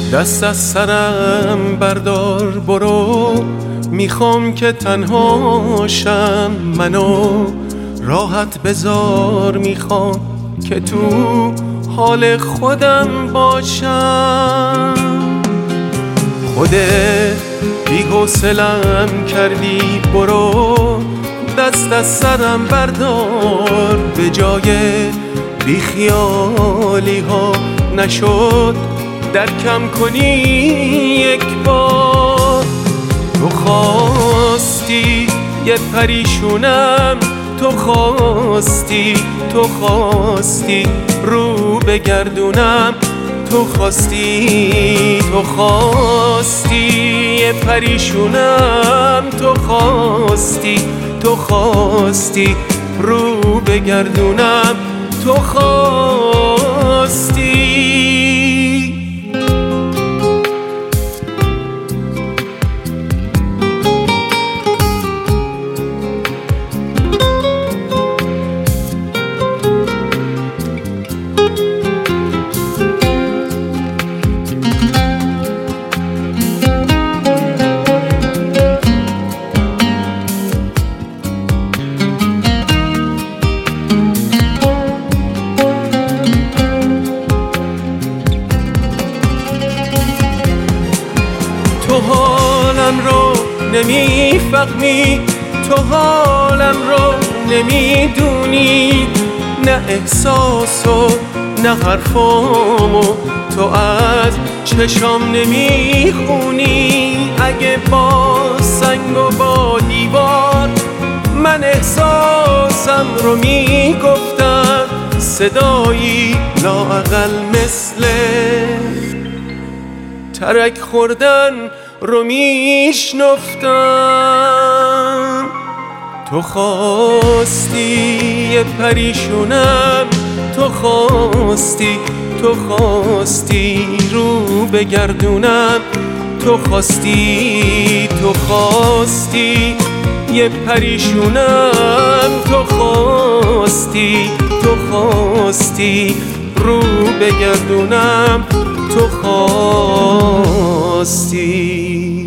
دست از سرم بردار برو، میخوام که تنهاشم، منو راحت بذار، میخوام که تو حال خودم باشم. خودت بی‌حوصله‌ام کردی، برو دست از سرم بردار، به جای بیخیالی ها نشد درکم کنی یک بار. تو خواستی یه پریشونم، تو خواستی رو بگردونم، تو خواستی یه پریشونم، تو خواستی رو بگردونم، تو خواستی. تو حالم رو نمیفهمی، تو حالم رو نمیدونی، نه احساسو نه حرفامو تو از چشام نمیخونی. اگه با سنگ و با دیوار من احساسم رو میگفتم، صدایی لااقل مثل ترک خوردن رو میشنفتم. تو خواستی یه پریشونم، تو خواستی رو بگردونم، تو خواستی یه پریشونم، تو خواستی رو بگردونم، تو خواستی.